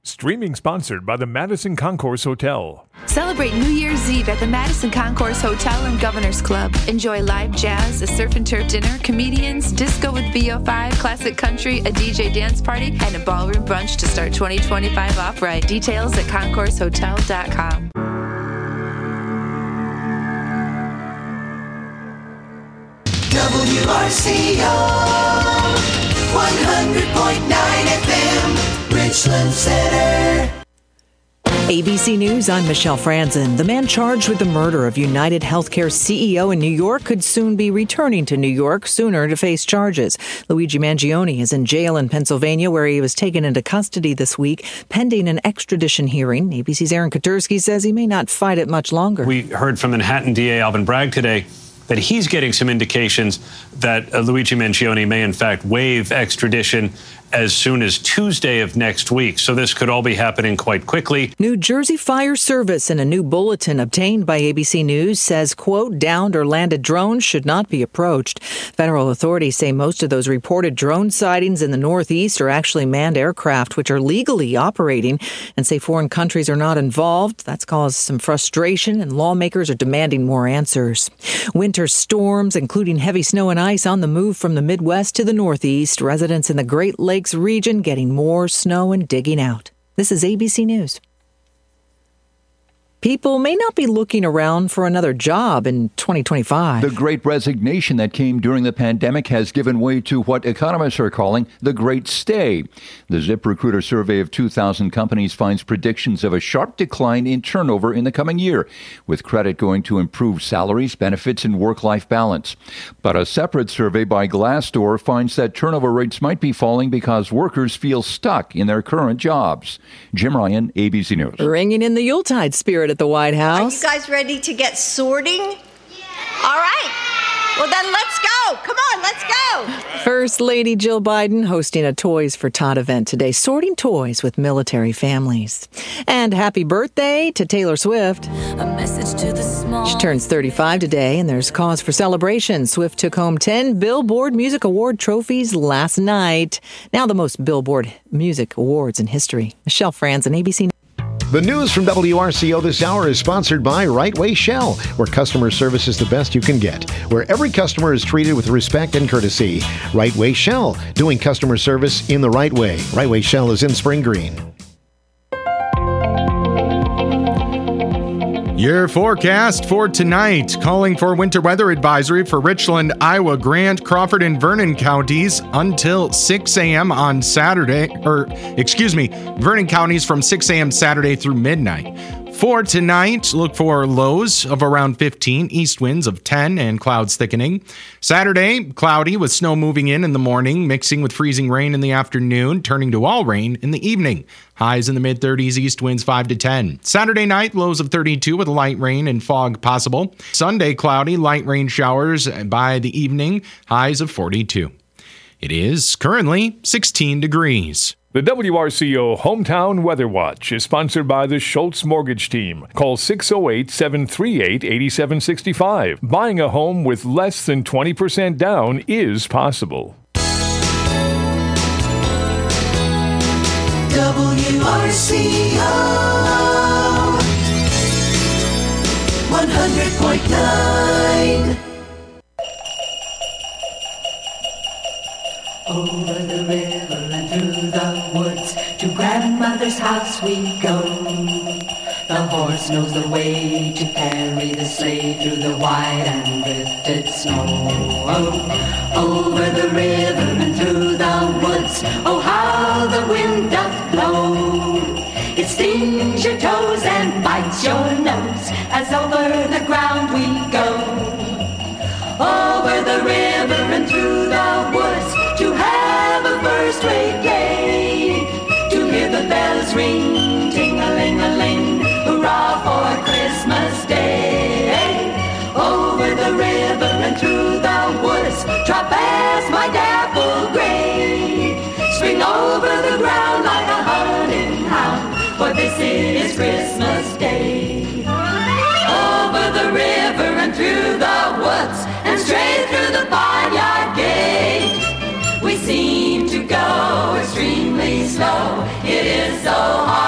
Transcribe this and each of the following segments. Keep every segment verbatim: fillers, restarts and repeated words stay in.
Streaming sponsored by the Madison Concourse Hotel. Celebrate New Year's Eve at the Madison Concourse Hotel and Governor's Club. Enjoy live jazz, a surf and turf dinner, comedians, disco with V O five, classic country, a D J dance party, and a ballroom brunch to start twenty twenty-five off right. Details at concourse hotel dot com. W R C O one hundred point nine F M Richland Center. A B C News, I'm Michelle Franzen. The man charged with the murder of United Healthcare C E O in New York could soon be returning to New York sooner to face charges. Luigi Mangione is in jail in Pennsylvania, where he was taken into custody this week, pending an extradition hearing. A B C's Aaron Katersky says he may not fight it much longer. We heard from Manhattan D A Alvin Bragg today that he's getting some indications that uh, Luigi Mangione may in fact waive extradition as soon as Tuesday of next week. So this could all be happening quite quickly. New Jersey Fire Service, in a new bulletin obtained by A B C News, says, quote, downed or landed drones should not be approached. Federal authorities say most of those reported drone sightings in the Northeast are actually manned aircraft, which are legally operating, and say foreign countries are not involved. That's caused some frustration, and lawmakers are demanding more answers. Winter storms, including heavy snow and ice, on the move from the Midwest to the Northeast. Residents in the Great Lakes region getting more snow and digging out. This is A B C News. People may not be looking around for another job in twenty twenty-five. The great resignation that came during the pandemic has given way to what economists are calling the Great Stay. The ZipRecruiter survey of two thousand companies finds predictions of a sharp decline in turnover in the coming year, with credit going to improved salaries, benefits, and work-life balance. But a separate survey by Glassdoor finds that turnover rates might be falling because workers feel stuck in their current jobs. Jim Ryan, A B C News. Ringing in the Yuletide spirit at the White House. Are you guys ready to get sorting? Yeah. All right. Well, then let's go. Come on, let's go. First Lady Jill Biden hosting a Toys for Tot event today, sorting toys with military families. And happy birthday to Taylor Swift. A message to the small. She turns thirty-five today, and there's cause for celebration. Swift took home ten Billboard Music Award trophies last night. Now the most Billboard Music Awards in history. Michelle Franzen, A B C. The news from W R C O this hour is sponsored by Right Way Shell, where customer service is the best you can get, where every customer is treated with respect and courtesy. Right Way Shell, doing customer service in the right way. Right Way Shell is in Spring Green. Your forecast for tonight, calling for winter weather advisory for Richland, Iowa, Grant, Crawford, and Vernon counties until six a.m. on Saturday, or excuse me, Vernon counties from six a.m. Saturday through midnight. For tonight, look for lows of around fifteen, east winds of ten, and clouds thickening. Saturday, cloudy with snow moving in in the morning, mixing with freezing rain in the afternoon, turning to all rain in the evening. Highs in the mid-thirties, east winds five to ten. Saturday night, lows of thirty-two with light rain and fog possible. Sunday, cloudy, light rain showers by the evening, highs of forty-two. It is currently sixteen degrees. The W R C O Hometown Weather Watch is sponsored by the Schultz Mortgage Team. Call six oh eight, seven three eight, eight seven six five. Buying a home with less than twenty percent down is possible. W R C O one hundred point nine. Over the river and through the woods, to grandmother's house we go. The horse knows the way to carry the sleigh through the white and drifted snow. Oh, over the river and through the woods, oh how the wind doth blow. It stings your toes and bites your nose as over the ground we go. Over the river and through the woods, to have a first-rate day, to hear the bells ring, ting-a-ling-a-ling, hurrah for Christmas Day. Over the river and through the woods, trot past my dapple gray, spring over the ground like a hunting hound, for this is Christmas Day. Over the river and through the woods, and straight through the barnyard gate, we seem to go extremely slow. It is so hard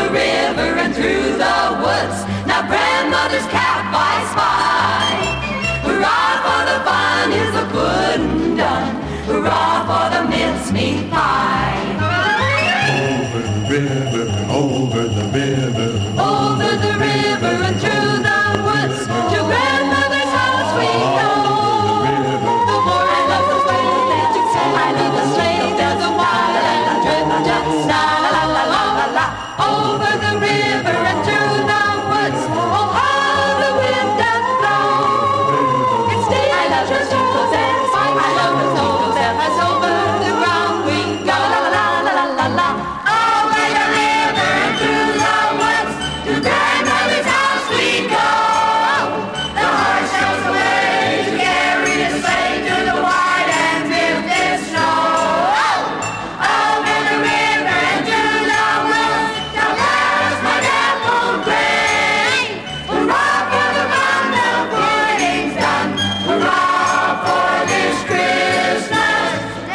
the river and through the woods. Now grandmother's cap I spy. Hurrah for the fun is a pudding done. Hurrah for the mincemeat pie. Over the river, over the river, over the river and through the woods. To grandmother's house we go. The more I love the way that you say, I love the sleigh, there's a wild and a driven just la la la la la la. Over the river and through the woods. Oh, how the wind doth blow. It's day I love the jingles and spike. I love the snows and as over the ground we go. La la la la la la la. Over the river and through the woods. To grandmother's house we go. The horse goes away to carry the sleigh to the wide and drifted snow. Over the river and through the woods. Now there's my apple gray. Hurrah for the fun, the pudding's done. Hurrah for this Christmas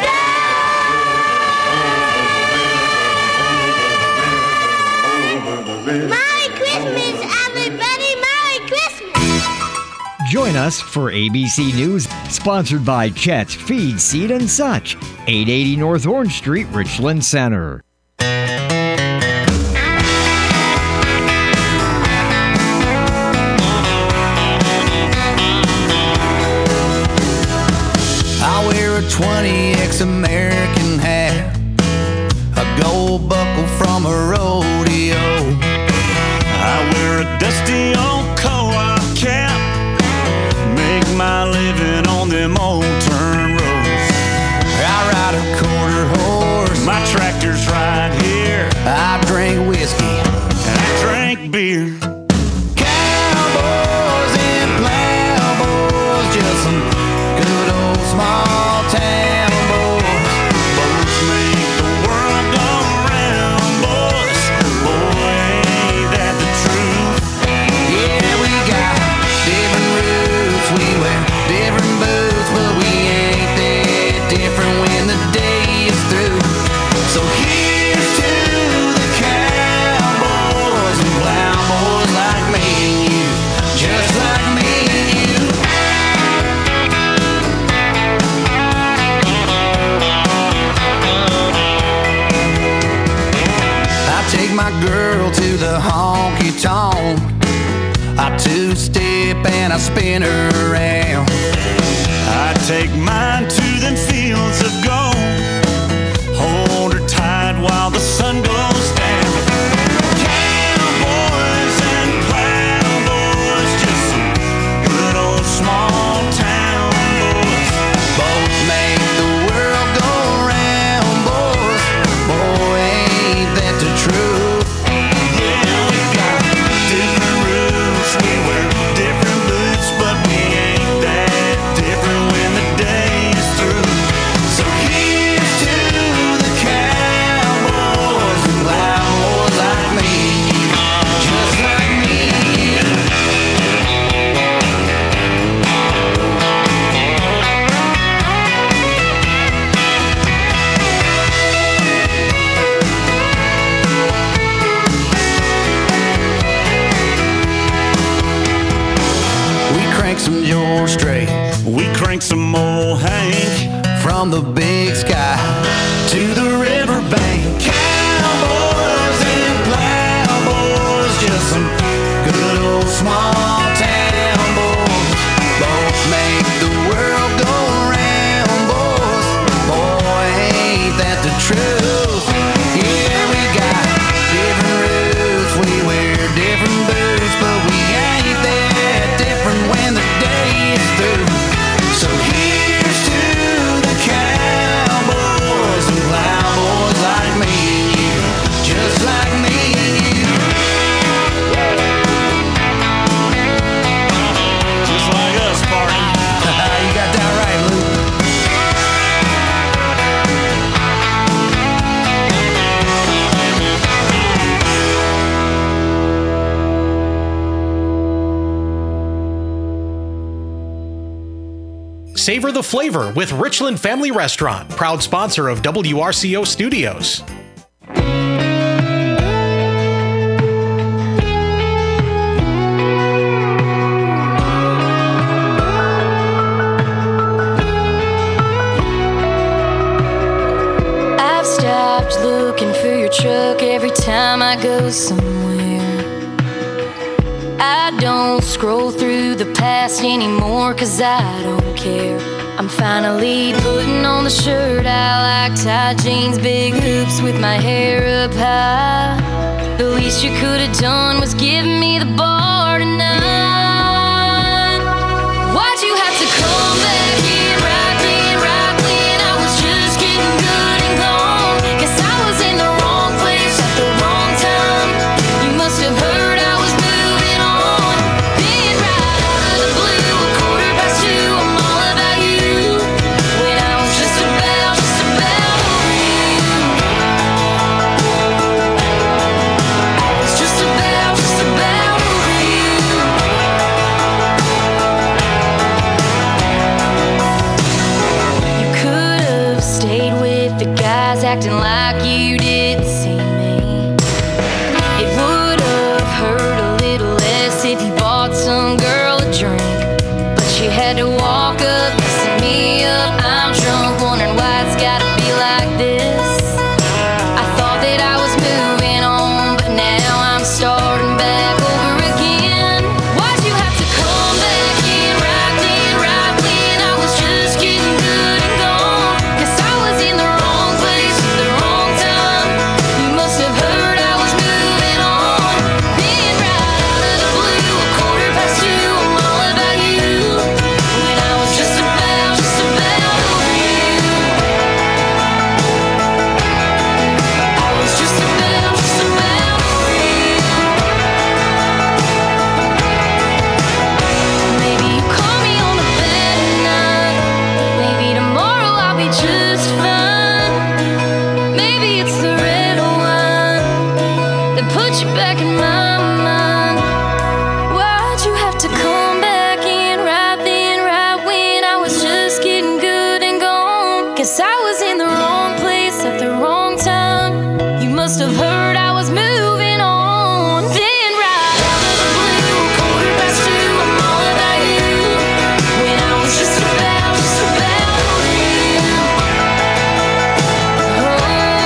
Merry Christmas, everybody! Merry Christmas! Join us for A B C News, sponsored by Chet's Feed, Seed and Such, eight eighty North Orange Street, Richland Center. I wear a twenty X American hat, a gold buckle from a rodeo. I wear a dusty old co-op cap, make my living on them old turn roads. I ride a quarter horse, my tractor's right here. I drink whiskey, and I drink beer. Cowboys and plowboys, just some good old small town boys. Boats make the world go round, boys. Boy, ain't that the truth? Yeah, we got different roots, we wear different boots, but we ain't that different when the day is through. So here's to the cowboys and plowboys like me and you, just like me and you. I take my girl to the honky tonk, I two-step and I spin her around. I take mine to them fields of gold, hold her tight while the sun goes down. Cowboys and plowboys, just some good old small town boys. Both make the world go round, boys. Boy, ain't that the truth? Yeah, we got different roots, we wear different boots, but we ain't that different when the day is through. So here's to the cowboys and plowboys like me and you, just like me and you. We crank some George Strait, we crank some old Hank, from the big sky to the riverbank. Cowboys and plowboys, just some good old small town boys. Both make the world go round, boys. Boy, ain't that the truth? Yeah, we got different roots, we wear different boots, but we ain't that different when the day is through. So here's to the cowboys and plowboys like me and you, just like me and you. just like us, partner. You got that right, Luke. Savor the flavor with Richland Family Restaurant, proud sponsor of W R C O Studios. stopped looking for your truck every time I go somewhere. I don't scroll through the past anymore, cause I don't care. I'm finally putting on the shirt I like, tight jeans, big hoops with my hair up high. The least you could have done was give me the bar tonight. Why'd you have to come back in right then, right when I was just getting good and gone? Guess I was in the wrong place at the wrong time. You must have heard I was moving on. Being right out of the blue, a quarter past two, I'm all about you. When I was just about, just about over you. I was just about, just about over you. You could have stayed with the guys acting like you didn't see me. It would have hurt a little less if you bought some girl a drink. But you had to walk up, messing me up. I'm drunk, wondering why it's gotta be like this. I thought that I was moving on, but now I'm starting back over again. Why'd you have to come back in right then, right when I was just getting good and gone? Guess I was in the wrong place at the wrong time. You must have heard I was moving on. Being right out of the blue, a quarter past two, I'm all about you. When I was just about, just about over you. I was just about, just about over you. Maybe you call me on a bad night. Maybe tomorrow I'll be just fine. Maybe it's the red wine that put you back in my mind. Why'd you have to come back in right then, right when I was just getting good and gone? Guess I was in the wrong place at the wrong time. You must have heard I was moving on. Then right out of the blue, a quarter past two, I'm all about you. When I was just about, just about over you. Oh,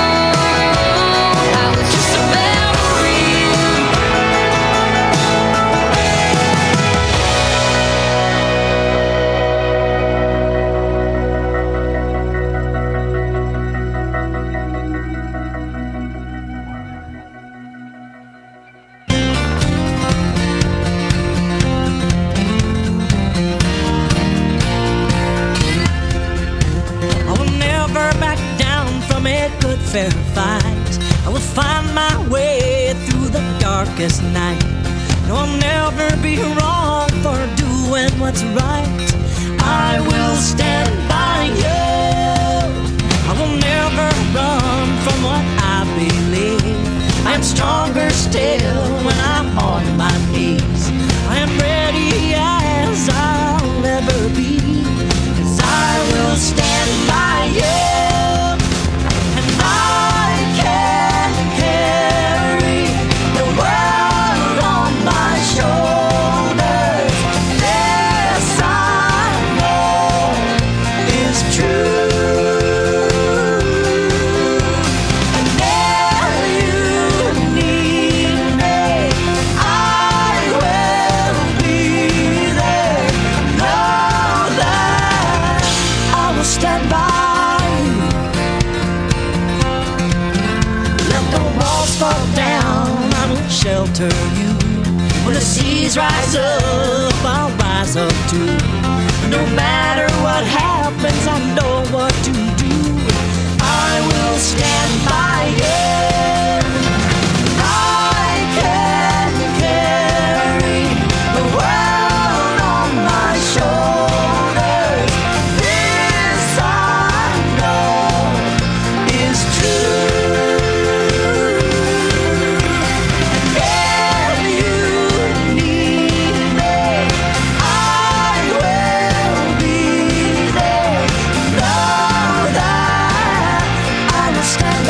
I was just about over you. I will never back down from a good fair fight. I will find my way through the darkest night. No, I'll never be wrong for doing what's right. I will stand by you. I will never run from what I believe. I am stronger still when I'm on my knees. I am ready as I'll ever be. 'Cause I will stand by you. And I can carry the world on my shoulders. This I know is true. And if you need me, I will be there. Know that I will stand by you. Let the walls fall down, I will shelter you. When the seas rise up, I'll rise up too. No matter what happens, I know what to do. I will stand by you. I can carry the world on my shoulders. This I know is true. And if you need me, I will be there. Know that I will stand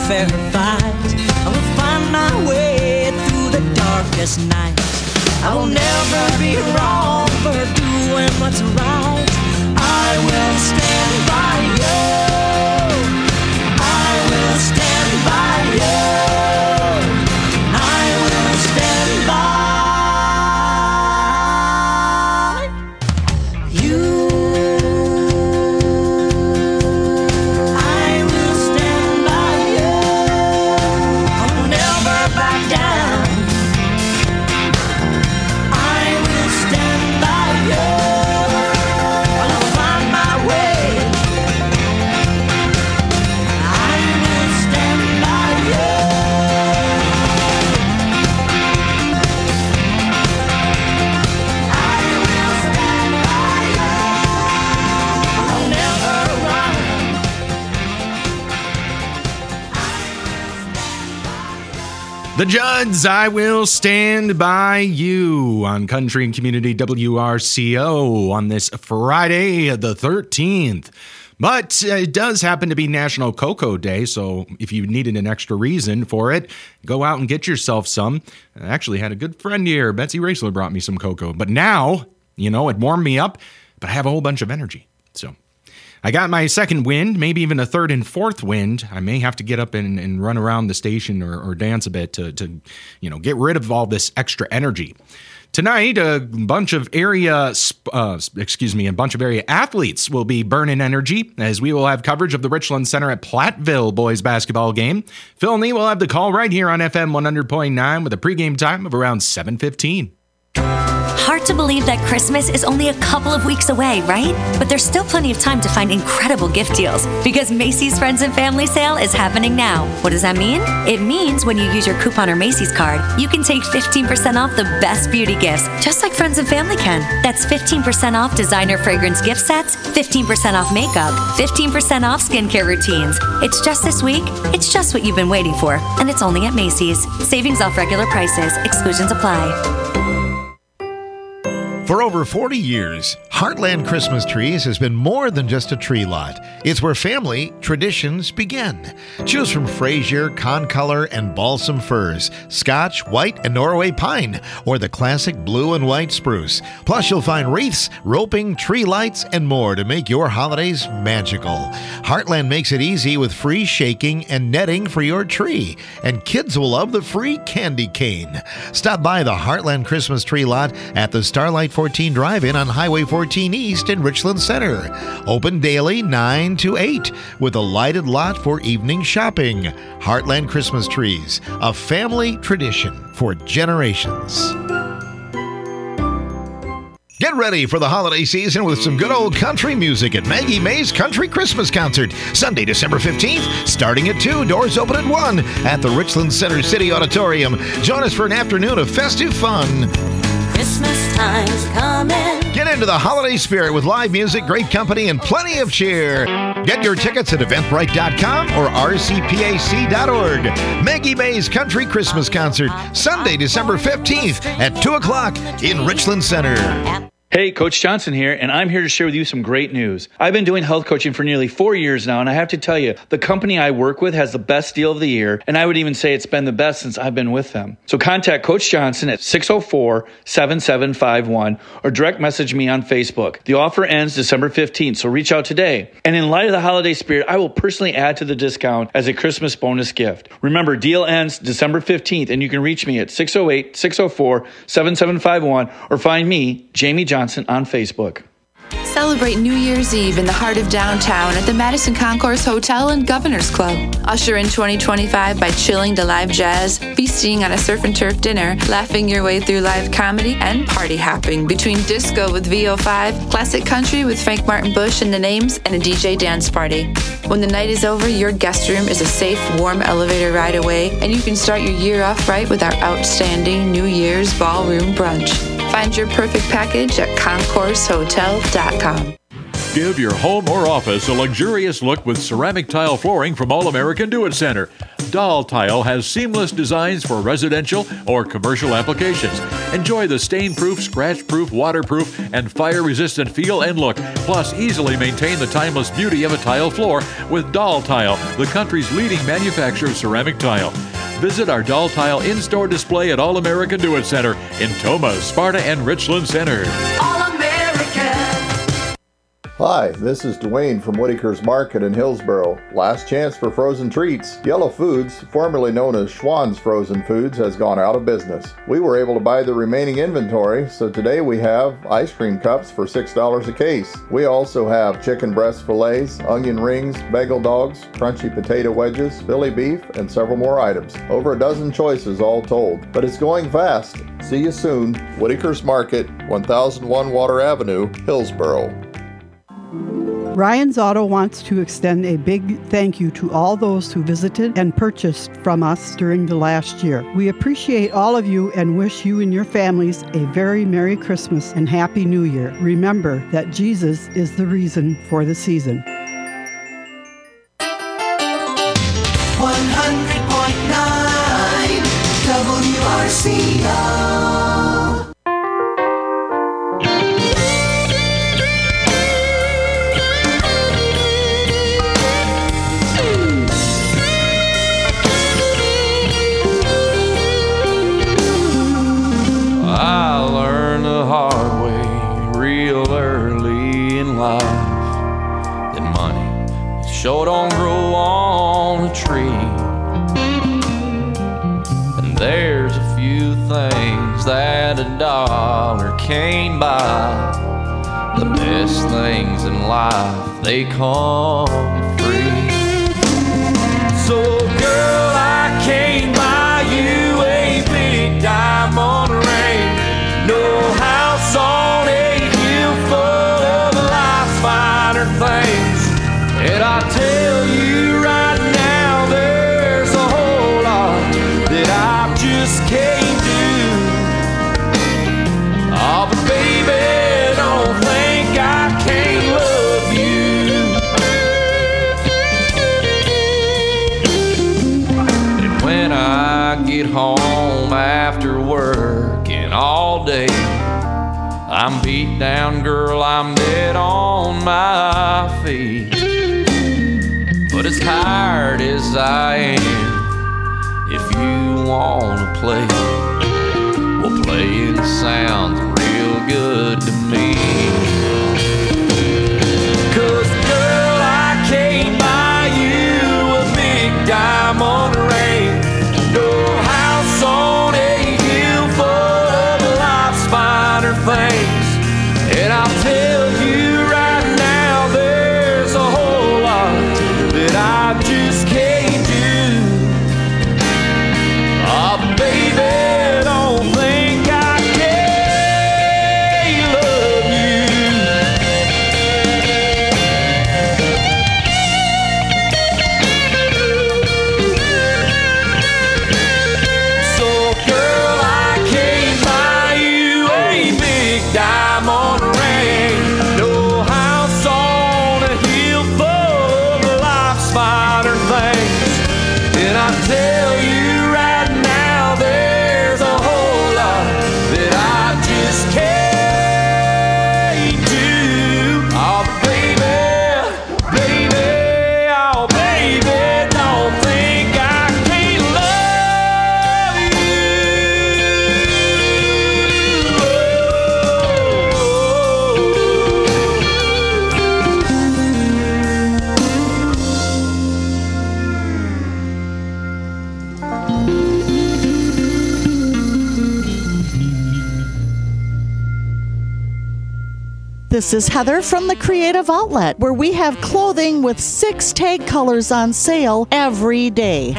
fair fight. I will find my way through the darkest night. I will never be wrong for doing what's right. I will stand by you. I will stand by you. I will stand by you. I will stand by you. I will never back down. I will stand by you. The Judds, I Will Stand By You on Country and Community W R C O on this Friday the thirteenth. But uh, it does happen to be National Cocoa Day, so if you needed an extra reason for it, go out and get yourself some. I actually had a good friend here, Betsy Racler, brought me some cocoa. But now, you know, it warmed me up, but I have a whole bunch of energy. So I got my second wind, maybe even a third and fourth wind. I may have to get up and, and run around the station or, or dance a bit to, to, you know, get rid of all this extra energy. Tonight, a bunch of area, uh, excuse me, a bunch of area athletes will be burning energy as we will have coverage of the Richland Center at Platteville boys basketball game. Phil Nee will have the call right here on F M one hundred point nine with a pregame time of around seven fifteen. Hard to believe that Christmas is only a couple of weeks away, right? But there's still plenty of time to find incredible gift deals because Macy's Friends and Family Sale is happening now. What does that mean? It means when you use your coupon or Macy's card, you can take fifteen percent off the best beauty gifts, just like Friends and Family can. That's fifteen percent off designer fragrance gift sets, fifteen percent off makeup, fifteen percent off skincare routines. It's just this week. It's just what you've been waiting for, and it's only at Macy's. Savings off regular prices. Exclusions apply. For over forty years, Heartland Christmas Trees has been more than just a tree lot. It's where family traditions begin. Choose from Fraser, Concolor, and Balsam firs, Scotch, White, and Norway pine, or the classic blue and white spruce. Plus, you'll find wreaths, roping, tree lights, and more to make your holidays magical. Heartland makes it easy with free shaking and netting for your tree. And kids will love the free candy cane. Stop by the Heartland Christmas Tree Lot at the Starlight fourteen Drive-In on Highway fourteen East in Richland Center. Open daily nine to eight with a lighted lot for evening shopping. Heartland Christmas Trees, a family tradition for generations. Get ready for the holiday season with some good old country music at Maggie Mae's Country Christmas Concert, Sunday, December fifteenth, starting at two, doors open at one at the Richland Center City Auditorium. Join us for an afternoon of festive fun. Christmas time's coming. Get into the holiday spirit with live music, great company, and plenty of cheer. Get your tickets at eventbrite dot com or r c p a c dot org. Maggie Mae's Country Christmas Concert, Sunday, December fifteenth at two o'clock in Richland Center. Hey, Coach Johnson here, and I'm here to share with you some great news. I've been doing health coaching for nearly four years now, and I have to tell you, the company I work with has the best deal of the year, and I would even say it's been the best since I've been with them. So contact Coach Johnson at six oh four, seven seven five one or direct message me on Facebook. The offer ends December fifteenth, so reach out today. And in light of the holiday spirit, I will personally add to the discount as a Christmas bonus gift. Remember, deal ends December fifteenth, and you can reach me at six oh eight, six oh four, seven seven five one or find me, Jamie Johnson, on Facebook. Celebrate New Year's Eve in the heart of downtown at the Madison Concourse Hotel and Governor's Club. Usher in twenty twenty-five by chilling to live jazz, feasting on a surf and turf dinner, laughing your way through live comedy, and party hopping between disco with V O five, classic country with Frank Martin Bush and the Names, and a D J dance party. When the night is over, your guest room is a safe, warm elevator ride away, and you can start your year off right with our outstanding New Year's ballroom brunch. Find your perfect package at concourse hotel dot com. Give your home or office a luxurious look with ceramic tile flooring from All American Do It Center. Doll Tile has seamless designs for residential or commercial applications. Enjoy the stain-proof, scratch-proof, waterproof, and fire-resistant feel and look. Plus, easily maintain the timeless beauty of a tile floor with Doll Tile, the country's leading manufacturer of ceramic tile. Visit our Doll Tile in-store display at All American Do It Center in Toma, Sparta, and Richland Center. Hi, this is Dwayne from Whitaker's Market in Hillsboro. Last chance for frozen treats. Yellow Foods, formerly known as Schwann's Frozen Foods, has gone out of business. We were able to buy the remaining inventory, so today we have ice cream cups for six dollars a case. We also have chicken breast fillets, onion rings, bagel dogs, crunchy potato wedges, Philly beef, and several more items. Over a dozen choices all told. But it's going fast. See you soon. Whitaker's Market, one thousand one Water Avenue, Hillsboro. Ryan's Auto wants to extend a big thank you to all those who visited and purchased from us during the last year. We appreciate all of you and wish you and your families a very Merry Christmas and Happy New Year. Remember that Jesus is the reason for the season. one hundred point nine W R C O. I learned the hard way real early in life that money sure don't grow on a tree. And there's a few things that a dollar can't buy. The best things in life, they come free. So girl, I can't buy you a big diamond ring, no house on a hill full of life's finer things. And I tell you right now, there's a whole lot that I just can't do. Oh, but baby, don't think I can't love you. And when I get home after working all day, I'm beat down, girl, I'm dead on my feet. But as tired as I am, if you wanna play, well, playing sounds real good to me. 'Cause girl, I can't buy you a big diamond ring, no house on a hill full of life's finer things. And I'll tell you right now, there's a whole lot that I just can't do. Oh, baby, don't think I can't love you. So girl, I can't buy you a big diamond ring, no house on a hill full of life's finer things. And I tell you right now, there's a whole lot that I just can't do. Oh, baby, baby, oh, baby, don't think I can't love This is Heather from the Creative Outlet, where we have clothing with six tag colors on sale every day.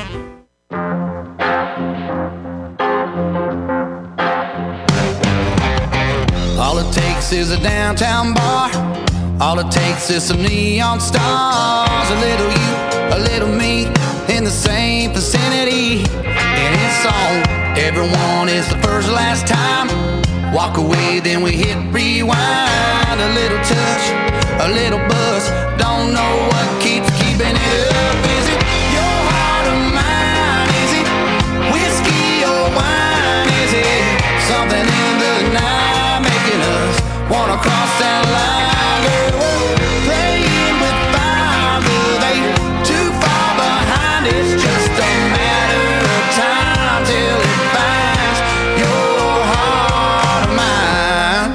All it takes is a downtown bar. All it takes is some neon stars. A little you, a little me, in the same vicinity. And it's on. Everyone is the first last time. Walk away, then we hit rewind. A little touch, a a little buzz. Don't know what keeps keeping it up. Is it your heart or mine? Is it whiskey or wine? Is it something in the night making us wanna cross that line? Girl, we're playing with fire, but they too far behind. It's just a matter of time till it finds your heart or mine.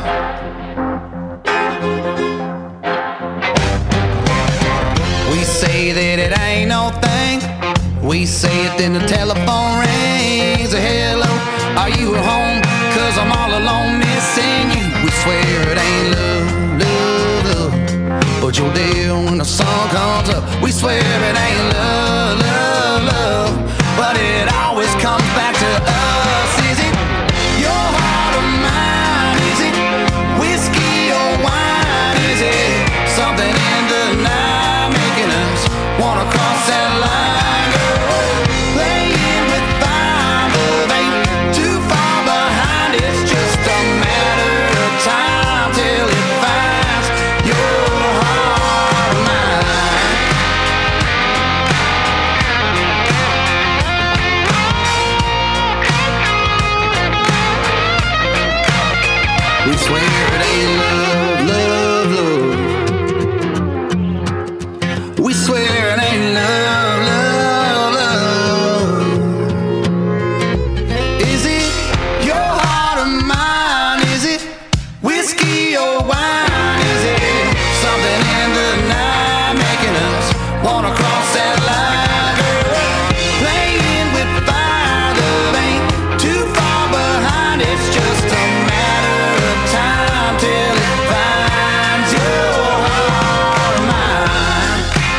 We say that it ain't no thing. We say it, then the telephone rings. Hello, are you at home? Cause I'm all alone missing you. We swear it ain't love, love, love, but you're there when the sun comes up. We swear it ain't love, love, love, but it always comes back to us. Is it your heart or mine? Is it whiskey or wine? Is it something in the night making us wanna cross that line? Girl, playing with fire, but ain't too far behind. It's just a matter of time till it finds your heart or mine. We swear it ain't love, love, love. We swear it ain't love, love, love. Is it your heart or mine? Is it whiskey or wine? Is it something in the night making us wanna cross that line? Girl, playing with fire, love ain't too far behind. It's just a matter of time till it finds your heart or mine.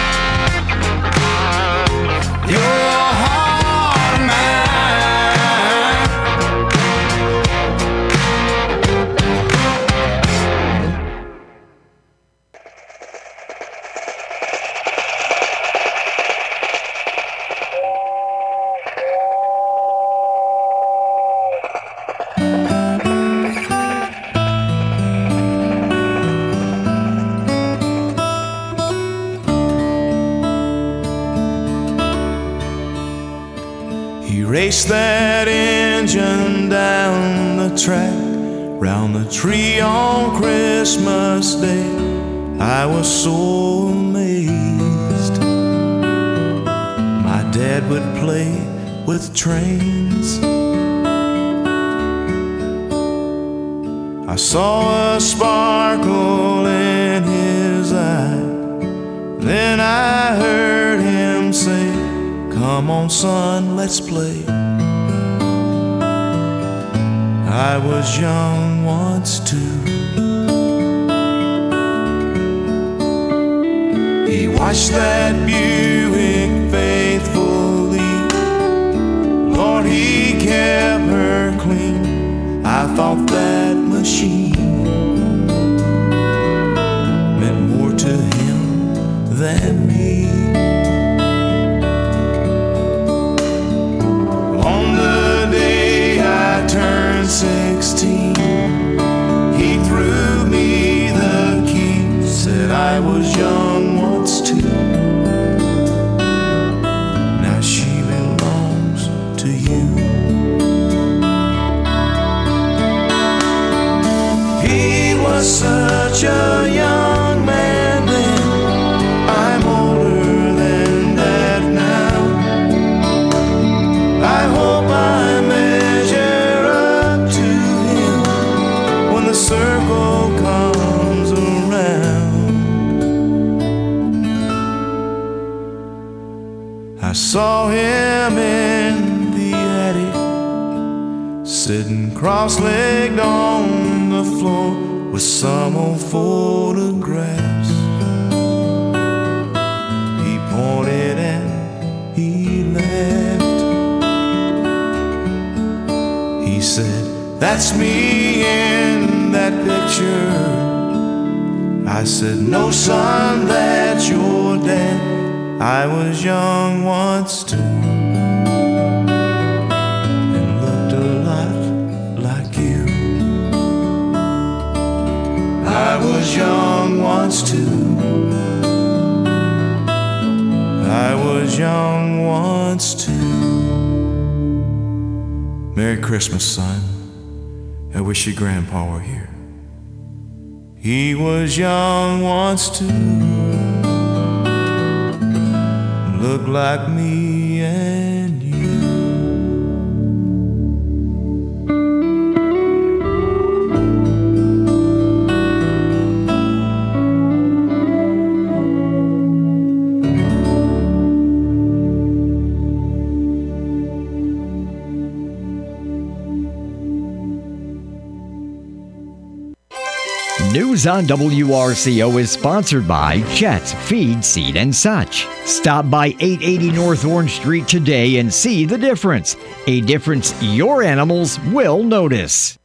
Your heart or mine. He raced that engine down the track, round the tree on Christmas Day. I was so amazed. My dad would play with trains. I saw a sparkle in his eye. Then I heard him say, "Come on, son, let's play." I was young once too. He watched that Buick faithfully. Lord, he kept her clean. I thought that machine meant more to him than me. On the day I turned sixteen, he threw me the key, said I was young once too. Now she belongs to you. He was such a young man then. I'm older than that now. I hope I measure up to him when the circle comes around. I saw him in the attic, sitting cross-legged on the floor with some old photographs. He pointed and he laughed. He said, "That's me in that picture." I said, "No, son, that's your dad. I was young once too, and looked a lot like you. I was young young once too. I was young once too. Merry Christmas, son. I wish your grandpa were here. He was young once too. Looked like me and you. News on W R C O is sponsored by Chet's Feed, Seed, and Such. Stop by eight eighty North Orange Street today and see the difference. A difference your animals will notice.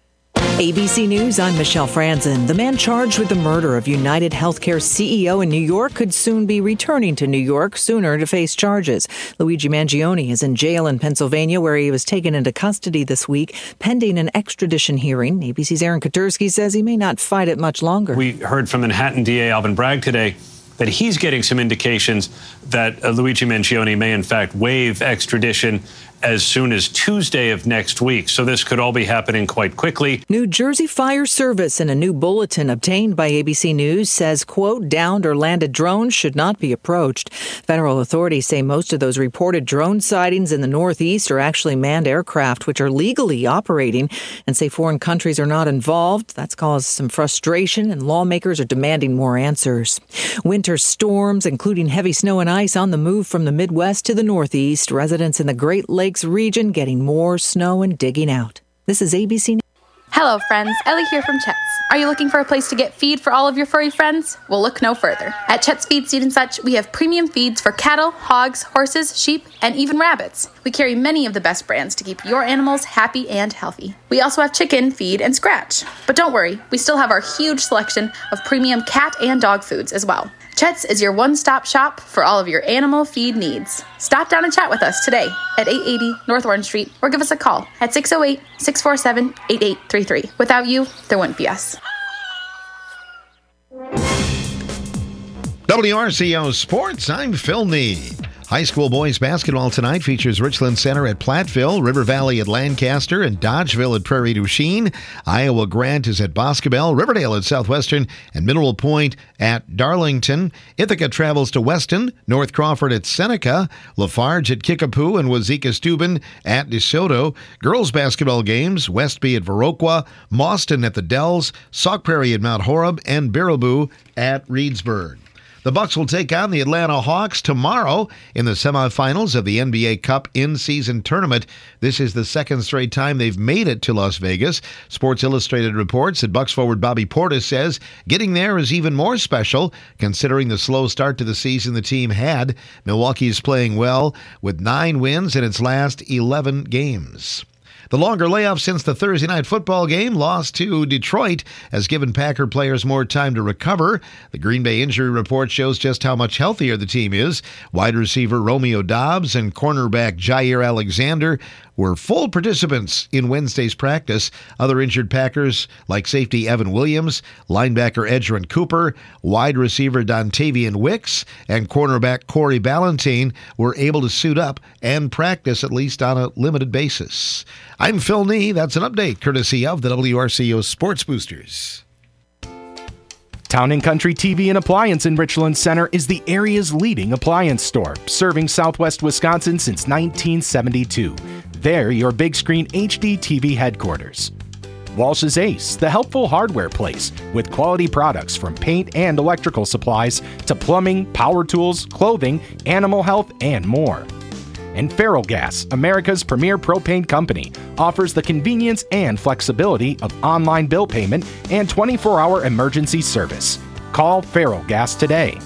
A B C News, I'm Michelle Franzen. The man charged with the murder of United Healthcare C E O in New York could soon be returning to New York sooner to face charges. Luigi Mangione is in jail in Pennsylvania, where he was taken into custody this week, pending an extradition hearing. A B C's Aaron Katursky says he may not fight it much longer. We heard from Manhattan D A Alvin Bragg today that he's getting some indications that uh, Luigi Mangione may in fact waive extradition as soon as Tuesday of next week. So this could all be happening quite quickly. New Jersey Fire Service in a new bulletin obtained by A B C News says, quote, downed or landed drones should not be approached. Federal authorities say most of those reported drone sightings in the Northeast are actually manned aircraft, which are legally operating, and say foreign countries are not involved. That's caused some frustration, and lawmakers are demanding more answers. Winter storms, including heavy snow and ice on the move from the Midwest to the Northeast. Residents in the Great Lakes region getting more snow and digging out. This is A B C News. Hello, friends. Ellie here from Chet's. Are you looking for a place to get feed for all of your furry friends? Well, look no further. At Chet's Feed, Seed, and Such, we have premium feeds for cattle, hogs, horses, sheep, and even rabbits. We carry many of the best brands to keep your animals happy and healthy. We also have chicken, feed, and scratch. But don't worry, we still have our huge selection of premium cat and dog foods as well. Chet's is your one-stop shop for all of your animal feed needs. Stop down and chat with us today at eight eighty North Orange Street or give us a call at six oh eight, six four seven, eight eight three three. Without you, there wouldn't be us. W R C O Sports, I'm Phil Need. High school boys basketball tonight features Richland Center at Platteville, River Valley at Lancaster, and Dodgeville at Prairie du Chien. Iowa Grant is at Boscobel, Riverdale at Southwestern, and Mineral Point at Darlington. Ithaca travels to Weston, North Crawford at Seneca, Lafarge at Kickapoo, and Wazeeka-Steuben at DeSoto. Girls basketball games, Westby at Viroqua, Mauston at the Dells, Sauk Prairie at Mount Horeb, and Baraboo at Reedsburg. The Bucks will take on the Atlanta Hawks tomorrow in the semifinals of the N B A Cup in-season tournament. This is the second straight time they've made it to Las Vegas. Sports Illustrated reports that Bucks forward Bobby Portis says getting there is even more special considering the slow start to the season the team had. Milwaukee is playing well with nine wins in its last eleven games. The longer layoff since the Thursday night football game loss to Detroit has given Packer players more time to recover. The Green Bay injury report shows just how much healthier the team is. Wide receiver Romeo Doubs and cornerback Jair Alexander were full participants in Wednesday's practice. Other injured Packers, like safety Evan Williams, linebacker Edgerrin Cooper, wide receiver Dontavian Wicks, and cornerback Corey Ballentine, were able to suit up and practice at least on a limited basis. I'm Phil Nee. That's an update courtesy of the W R C O Sports Boosters. Town and Country T V and Appliance in Richland Center is the area's leading appliance store, serving Southwest Wisconsin since nineteen seventy-two. They're your big screen H D T V headquarters. Walsh's Ace, the helpful hardware place with quality products from paint and electrical supplies to plumbing, power tools, clothing, animal health, and more. And Feral Gas, America's premier propane company, offers the convenience and flexibility of online bill payment and twenty-four hour emergency service. Call Feral Gas today.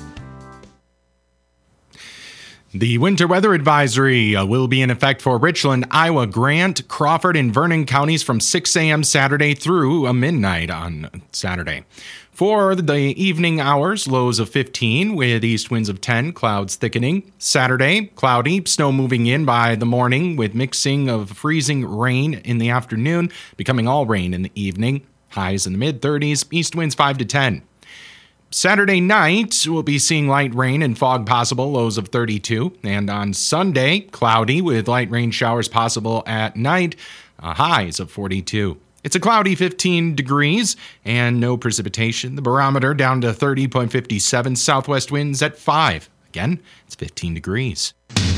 The winter weather advisory uh, will be in effect for Richland, Iowa, Grant, Crawford, and Vernon counties from six a.m. Saturday through uh, midnight on Saturday. For the evening hours, lows of fifteen with east winds of ten, clouds thickening. Saturday, cloudy, snow moving in by the morning with mixing of freezing rain in the afternoon, becoming all rain in the evening. Highs in the mid thirties, east winds five to ten. Saturday night, we'll be seeing light rain and fog possible, lows of thirty-two. And on Sunday, cloudy with light rain showers possible at night, uh, highs of forty-two. It's a cloudy fifteen degrees and no precipitation. The barometer down to thirty point five seven, southwest winds at five. Again, it's fifteen degrees.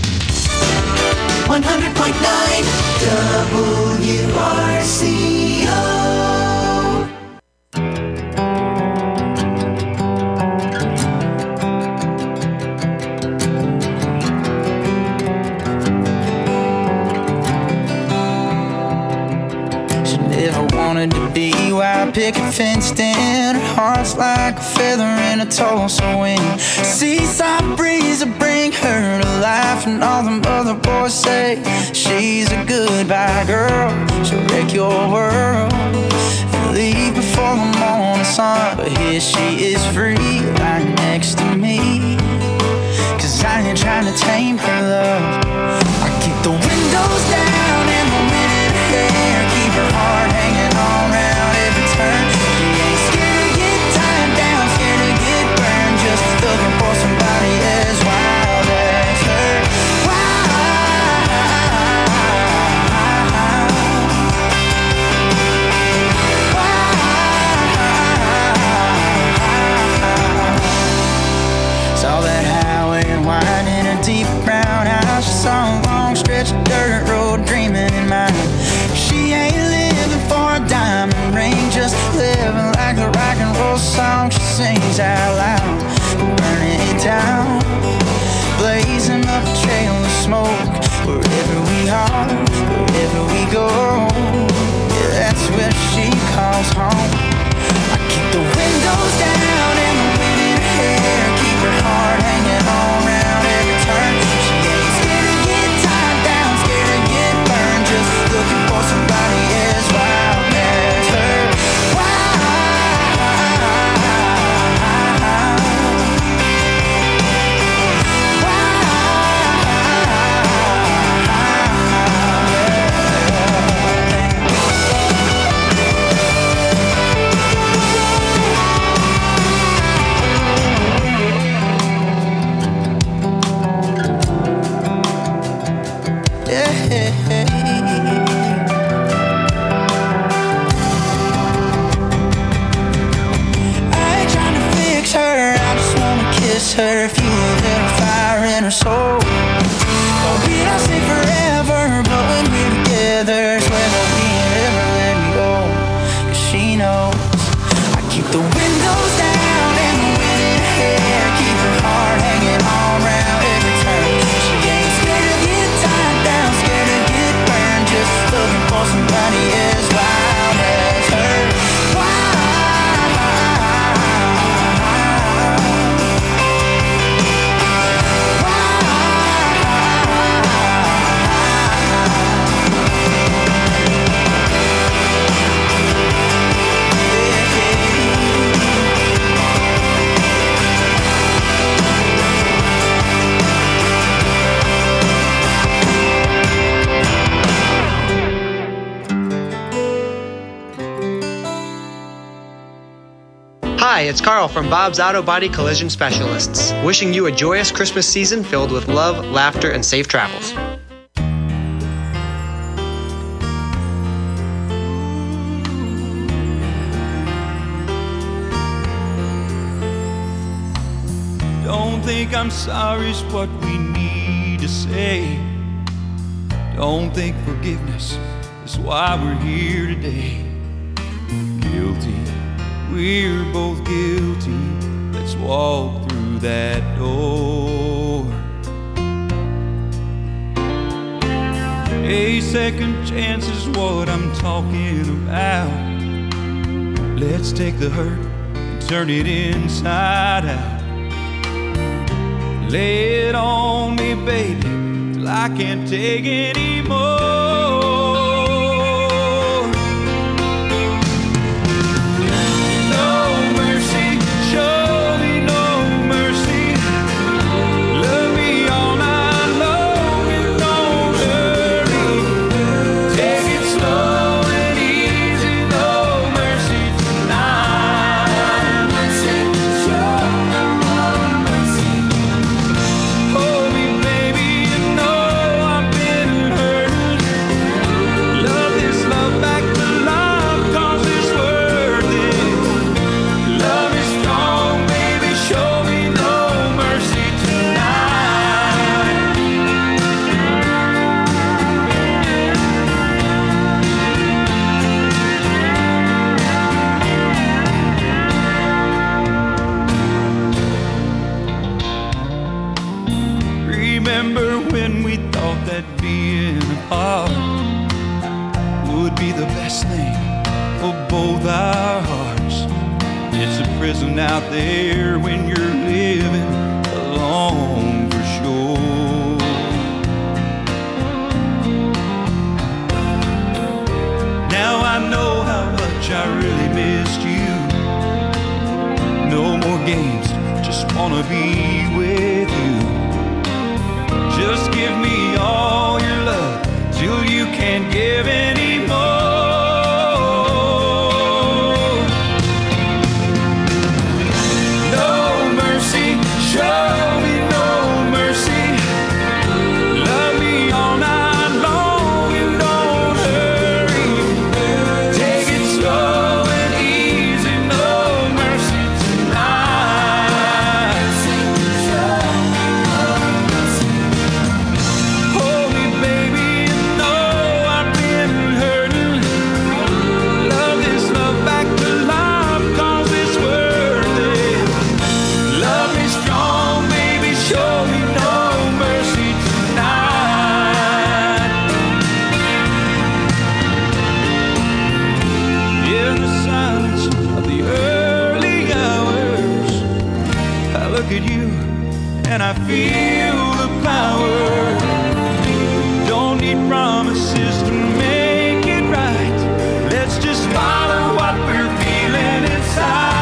one hundred point nine W R C O. Wanted to be white picket fenced in. Her heart's like a feather in a Tulsa wind. Seaside breeze will bring her to life, and all the other boys say she's a goodbye girl. She'll wreck your world and leave before the morning sun. But here she is free, right next to me. Cause I ain't trying to tame her love. I keep the windows down and the wind in her hair, keep her heart hanging on round every turn. She ain't scared to get tied down, scared to get burned, just looking for somebody as wild as her. Saw that highway and wine in a deep brown house. She saw a long stretch of dirt road dreaming in mind. She ain't living for a diamond ring, just living like the rock and roll song she sings out loud. Burning it down, blazing up a trail of smoke. Wherever we are, wherever we go, yeah, that's where she calls home. I keep the windows down and the wind in her hair, keep her heart hanging on round every turn. She ain't scared to get tied down, scared to get burned, just looking for somebody as wild as her. Her, if you a little fire in her soul. Oh, we don't say forever, but when we're together, swear that we ain't ever let me go. Cause she knows I keep the windows down and the wind in her hair, keep her heart hanging on round every turn. She ain't scared to get tied down, scared to get burned, just looking for somebody as wild as her. Hi, it's Carl from Bob's Auto Body Collision Specialists, wishing you a joyous Christmas season filled with love, laughter, and safe travels. Don't think I'm sorry's what we need to say. Don't think forgiveness is why we're here today. Guilty, we're both guilty. Let's walk through that door. A second chance is what I'm talking about. Let's take the hurt and turn it inside out. Lay it on me, baby, till I can't take anymore. No mercy, show me no mercy. Love me all night long and don't hurry. Take it slow and easy, no mercy tonight. Show isn't out there when you're living alone for sure. Now I know how much I really missed you. No more games, just wanna be with you. Just give me all your love till you can't give anymore. No mercy, show me no mercy. Love me all night long and don't hurry. Take it slow and easy, no mercy tonight. Hold me, baby, you know I've been hurting. Love this love back to life, 'cause it's worth it. Love me strong, baby, show me no mercy tonight. In the silence of the early hours, I look at you and I feel the power. Don't need promises to make it right. Let's just follow what we're feeling inside.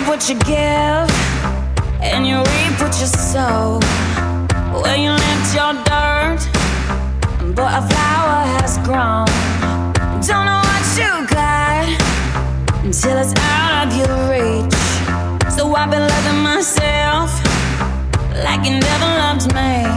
reap what you give, and you reap what you sow. Where you left your dirt, but a flower has grown. Don't know what you got until it's out of your reach. So I've been loving myself like you never loved me.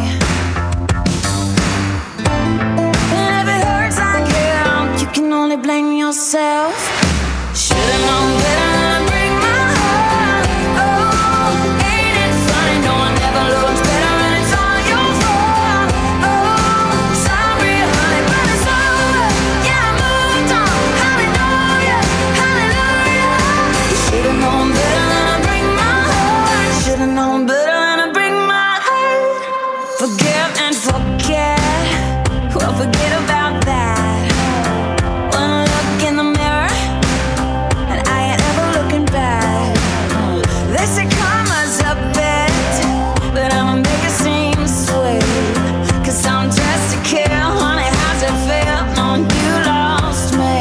And if it hurts like hell, you can only blame yourself. Should've known better than to break my heart. Oh, ain't it funny? No one ever looks better and it's all your fault. Oh, sorry, honey, but it's over. Yeah, I moved on. Hallelujah, hallelujah. You should've known better than to break my heart. Should've known better than to break my heart. Forgive and forget. Well, forget about that. One look in the mirror, and I ain't ever looking back. They say karma's a bit, but I'ma make it seem sweet. Cause I'm dressed to kill, honey, how's it feel knowing you lost me?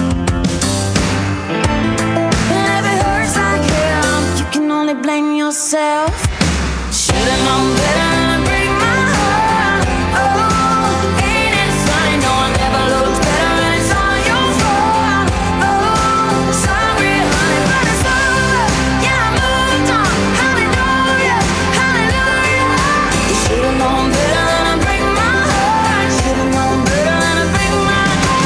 And if it hurts like hell, you can only blame yourself. Should've known better than to break my heart. Oh, ain't it funny? No one ever looks better and it's all your fault. Oh, sorry, honey, but it's over. Yeah, I moved on. Hallelujah, hallelujah. You should've known better than to break my heart. Should've known better than to break my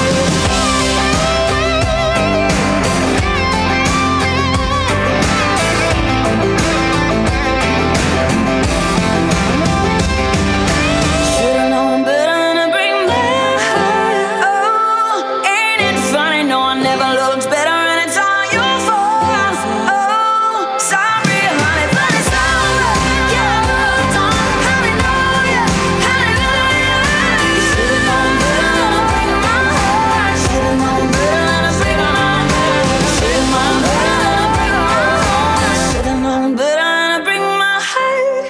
Should've known better than to break my heart. Oh, ain't it funny? No one ever looks better and it's all your fault. Oh, sorry, honey, but it's over. Yeah, I moved on. Hallelujah, hallelujah. You should've known better than to break my heart. Should've known better than to break my heart. Should've known better than to break my heart. Should've known better than to break my heart.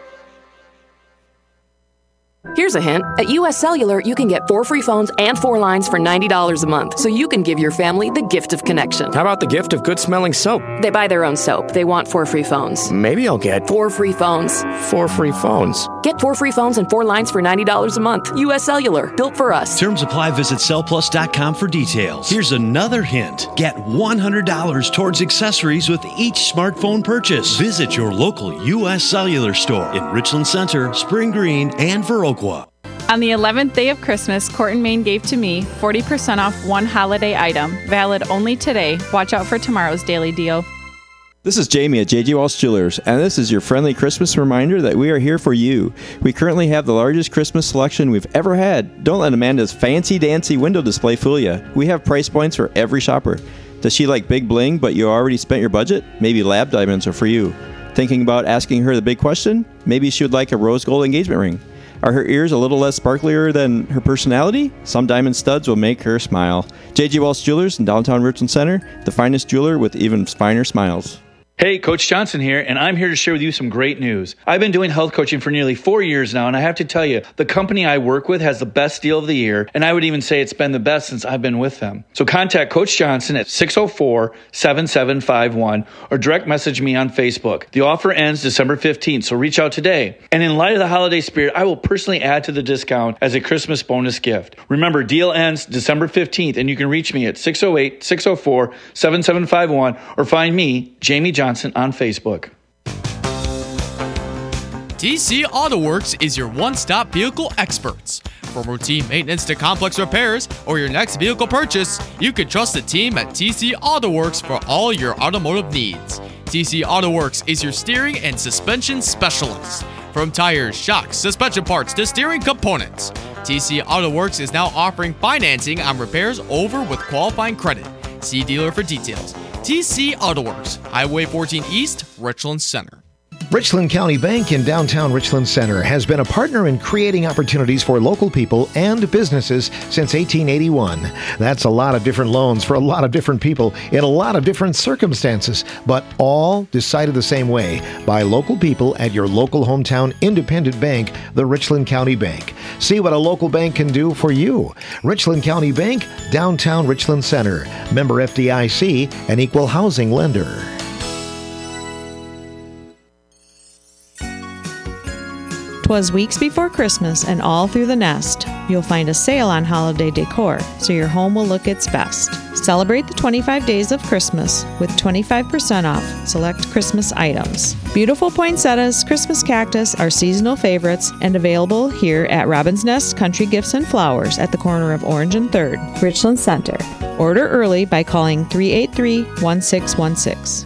Here's a hint. At U S Cellular, you can get four free phones and four lines for ninety dollars a month, so you can give your family the gift of connection. How about the gift of good-smelling soap? They buy their own soap. They want four free phones. Maybe I'll get Four free phones. four free phones. Get four free phones and four lines for ninety dollars a month. U S Cellular, built for us. Terms apply. Visit cell plus dot com for details. Here's another hint. Get one hundred dollars towards accessories with each smartphone purchase. Visit your local U S Cellular store in Richland Center, Spring Green, and Viroqua. On the eleventh day of Christmas, Court and Main gave to me forty percent off one holiday item, valid only today. Watch out for tomorrow's daily deal. This is Jamie at J J Walsh Jewelers, and this is your friendly Christmas reminder that we are here for you. We currently have the largest Christmas selection we've ever had. Don't let Amanda's fancy-dancy window display fool you. We have price points for every shopper. Does she like big bling, but you already spent your budget? Maybe lab diamonds are for you. Thinking about asking her the big question? Maybe she would like a rose gold engagement ring. Are her ears a little less sparklier than her personality? Some diamond studs will make her smile. J J Walsh Jewelers in downtown Richland Center, the finest jeweler with even finer smiles. Hey, Coach Johnson here, and I'm here to share with you some great news. I've been doing health coaching for nearly four years now, and I have to tell you, the company I work with has the best deal of the year, and I would even say it's been the best since I've been with them. So contact Coach Johnson at six oh four, seven seven five one or direct message me on Facebook. The offer ends December fifteenth, so reach out today. And in light of the holiday spirit, I will personally add to the discount as a Christmas bonus gift. Remember, deal ends December fifteenth, and you can reach me at six oh eight, six oh four, seven seven five one or find me, Jamie Johnson, on Facebook. T C Auto Works is your one-stop vehicle experts. From routine maintenance to complex repairs or your next vehicle purchase, you can trust the team at T C Auto Works for all your automotive needs. T C Auto Works is your steering and suspension specialist. From tires, shocks, suspension parts to steering components, T C Auto Works is now offering financing on repairs over with qualifying credit. See dealer for details. T C Auto Works, Highway fourteen East, Richland Center. Richland County Bank in downtown Richland Center has been a partner in creating opportunities for local people and businesses since eighteen eighty-one. That's a lot of different loans for a lot of different people in a lot of different circumstances, but all decided the same way by local people at your local hometown independent bank, the Richland County Bank. See what a local bank can do for you. Richland County Bank, downtown Richland Center. Member F D I C, an equal housing lender. 'Twas weeks before Christmas, and all through the nest, you'll find a sale on holiday decor, so your home will look its best. Celebrate the twenty-five days of Christmas with twenty-five percent off select Christmas items. Beautiful poinsettias, Christmas cactus are seasonal favorites and available here at Robin's Nest Country Gifts and Flowers at the corner of Orange and third, Richland Center. Order early by calling three eight three, one six one six.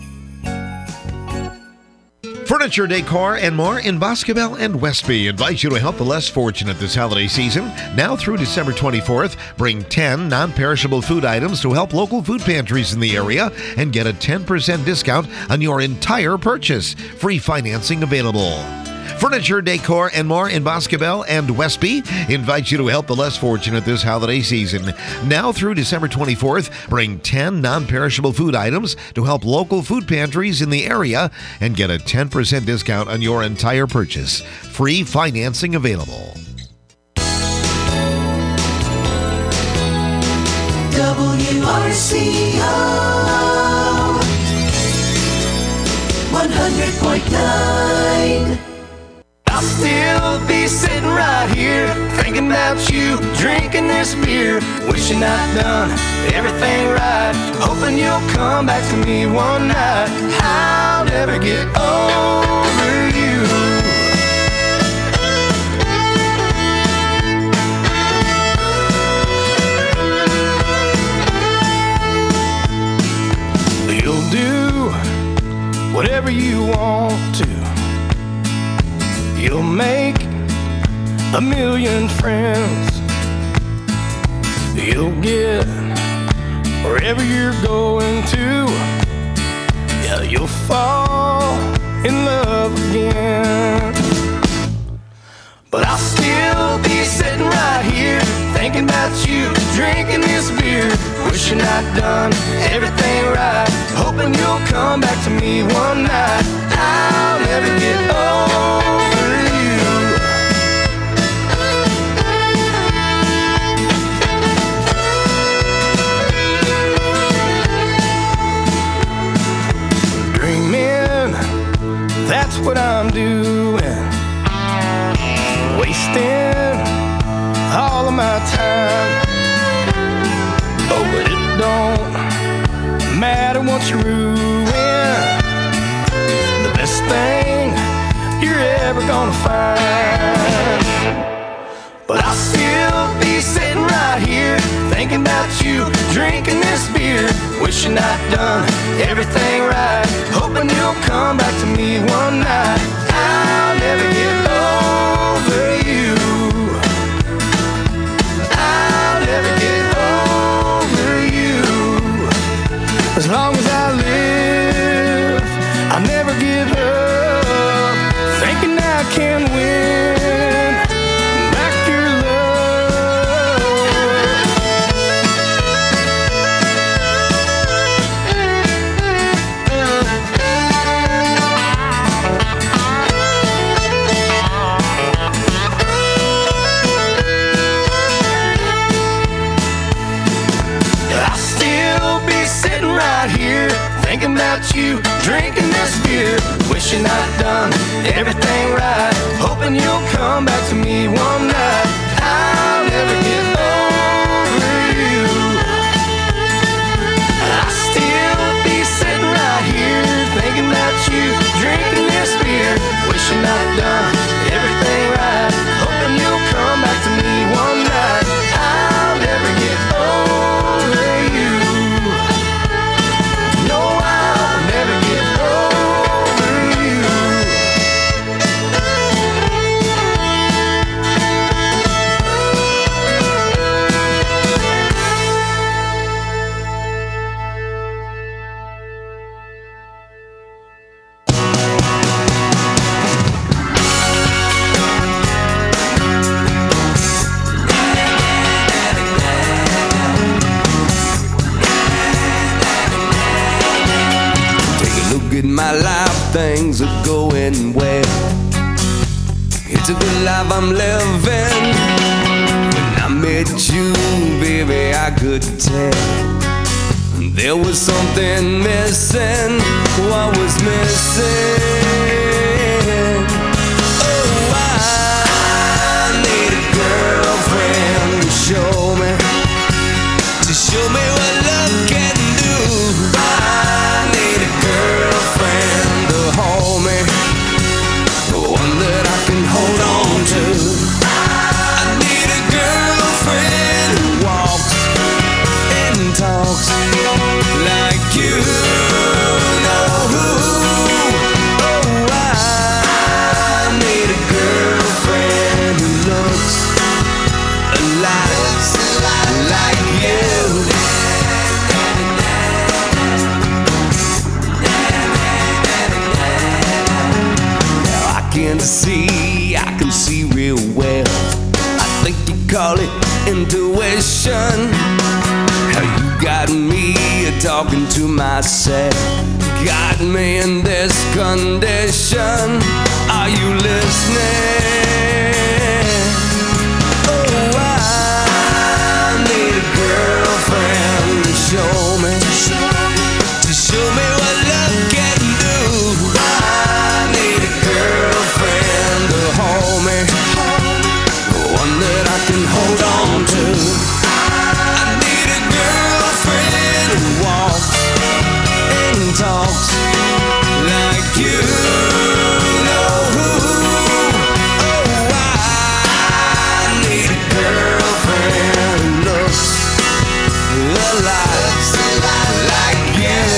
Furniture, decor, and more in Boscobel and Westby invites you to help the less fortunate this holiday season. Now through December twenty-fourth, bring ten non-perishable food items to help local food pantries in the area and get a ten percent discount on your entire purchase. Free financing available. Furniture, decor, and more in Boscobel and Westby invites you to help the less fortunate this holiday season. Now through December twenty-fourth, bring ten non-perishable food items to help local food pantries in the area and get a ten percent discount on your entire purchase. Free financing available. W R C O one hundred point nine. I'll still be sitting right here thinking about you, drinking this beer, wishing I'd done everything right, hoping you'll come back to me one night. I'll never get over you. You'll do whatever you want to. You'll make a million friends. You'll get wherever you're going to. Yeah, you'll fall in love again. But I'll still be sitting right here thinking about you, drinking this beer, wishing I'd done everything right, hoping you'll come back to me one night. I'll never get over that's what I'm doing, wasting all of my time. Oh, but it don't matter once you ruin the best thing you're ever gonna find. But I'll still be sitting right here thinking about you, drinking this beer, wishing I'd done everything right, hoping you'll come back to me one night. I'll never get over you. I'll never get over you. As long as I live, I'll never give up, thinking I can win. Thinking about you, drinking this beer, wishing I'd done everything right, hoping you'll come back to me one night. I'll never get over you. I'll still be sitting right here thinking about you, drinking this beer, wishing I'd done everything right, hoping you'll come back to me one night. I'll never get over you. My life, things are going well. It's a good life I'm living. When I met you, baby, I could tell there was something missing. What was missing? Oh, I see, I can see real well. I think you call it intuition. How you got me talking to myself, got me in this condition. Are you listening? Oh, I need a girlfriend to show me, to show me what love can do. I need a girlfriend to hold me, one that I can hold on to. I need a girlfriend who walks and talks like you know who. Oh, I need a girlfriend who looks alive like you.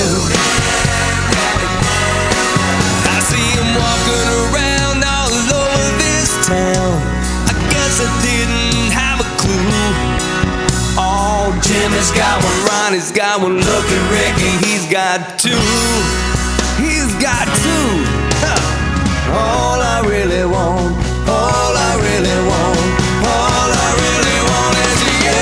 I see him walking around all over this town. I guess I didn't have a clue. Oh, Jimmy's got one, Ronnie's got one, look at Ricky, he's got two. He's got two. Huh. All I really want, all I really want, all I really want is you.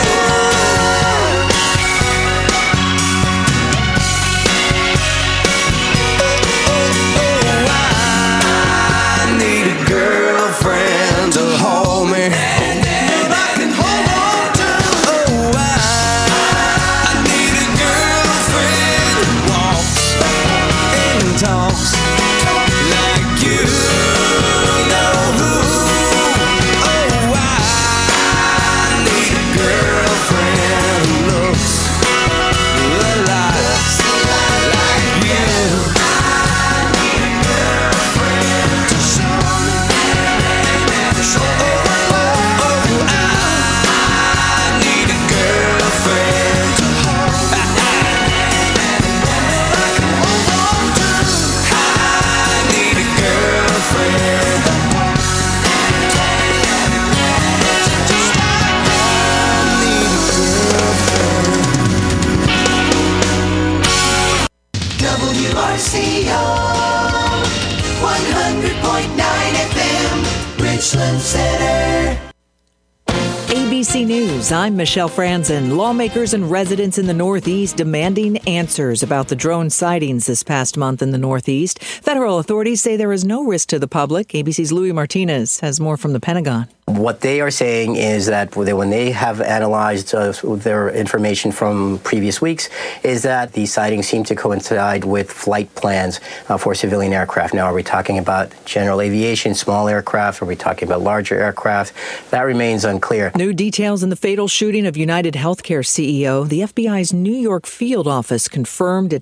Oh, oh, oh, I need a girlfriend to hold me, that I can hold on to. Oh, I, I need a girlfriend who walks and talks like you know who. Oh, I need a girlfriend who looks alive like you. I need a girlfriend to show me. Oh, oh, oh, I need a girlfriend to hold me, I can hold on to. I need a girlfriend. W R C O one hundred point nine F M, Richland Center. A B C News, I'm Michelle Franzen. Lawmakers and residents in the Northeast demanding answers about the drone sightings this past month in the Northeast. Federal authorities say there is no risk to the public. A B C's Louis Martinez has more from the Pentagon. What they are saying is that when they have analyzed uh, their information from previous weeks, is that these sightings seem to coincide with flight plans uh, for civilian aircraft. Now, are we talking about general aviation, small aircraft? Are we talking about larger aircraft? That remains unclear. New details in the fatal shooting of United Healthcare C E O. The F B I's New York field office confirmed a